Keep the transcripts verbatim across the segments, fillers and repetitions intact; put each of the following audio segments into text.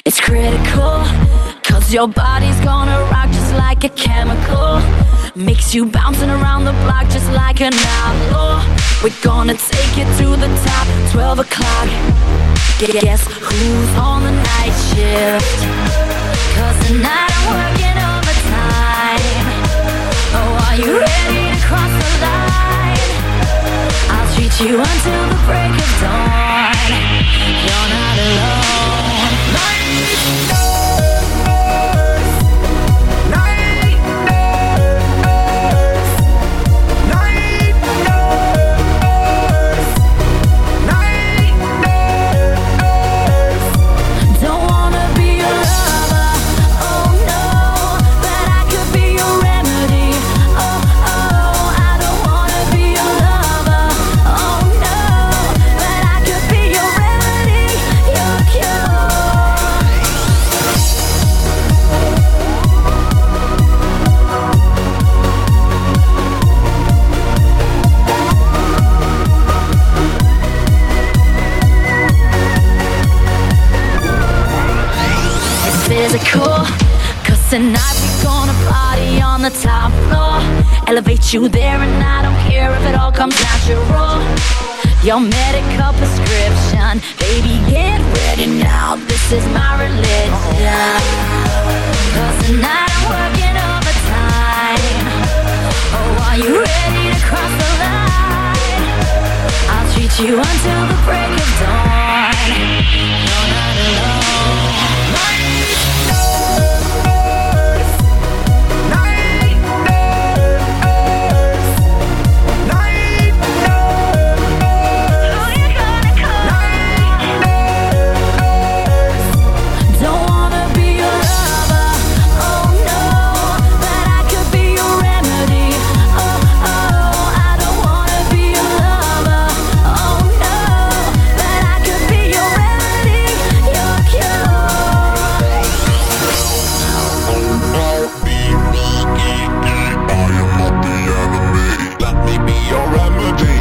It's critical, cause your body's gonna rock just like a chemical. Makes you bouncing around the block just like an outlaw. We're gonna take it to the top, twelve o'clock. Guess who's on the night shift? Cause tonight I'm working overtime. Oh, are you ready to cross the line? I'll treat you until the break of dawn. You're not alone. Night nurse, night nurse, night nurse, night nurse. Don't wanna be a lover, oh no, but I could be your remedy. Oh, oh, I don't wanna be a lover, oh no, but I could be your remedy, your cure. It's physical, cause tonight we're gonna party on the top floor. Elevate you there and I don't care if it all comes natural. Your medical prescription, baby, get ready now. This is my religion. Cause tonight I'm working overtime. Oh, are you ready to cross the line? I'll treat you until the break of dawn. You're not alone. Night nurse, night nurse, night nurse. Who you gonna call? Night nurse. Don't wanna be a lover, oh no, but I could be your remedy. Oh, oh, I don't wanna be a lover, oh no, but I could be your remedy, your cure. Let me be your remedy.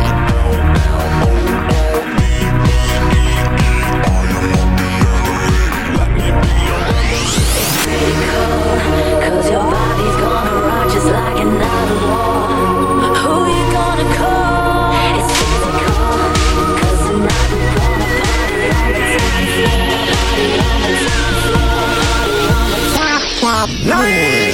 Let me be your remedy. Cause your body's gonna rock just like an outlaw. Who you gonna call? It's physical, cause tonight we're gonna party on the dance floor. Party on the dance floor. Party on the dance floor. Night